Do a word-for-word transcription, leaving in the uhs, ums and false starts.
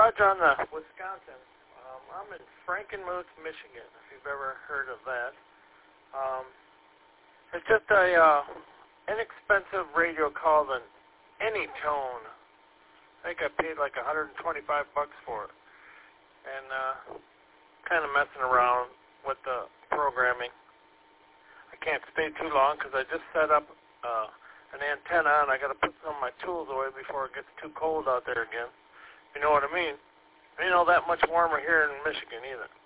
Garage on the Wisconsin. Um, I'm in Frankenmuth, Michigan, if you've ever heard of that. Um, it's just a uh, inexpensive radio called an Anytone. I think I paid like one hundred twenty-five bucks for it. And uh, kind of messing around with the programming. I can't stay too long because I just set up uh, an antenna and I got to put some of my tools away before it gets too cold out there again. You know what I mean? It ain't all that much warmer here in Michigan either.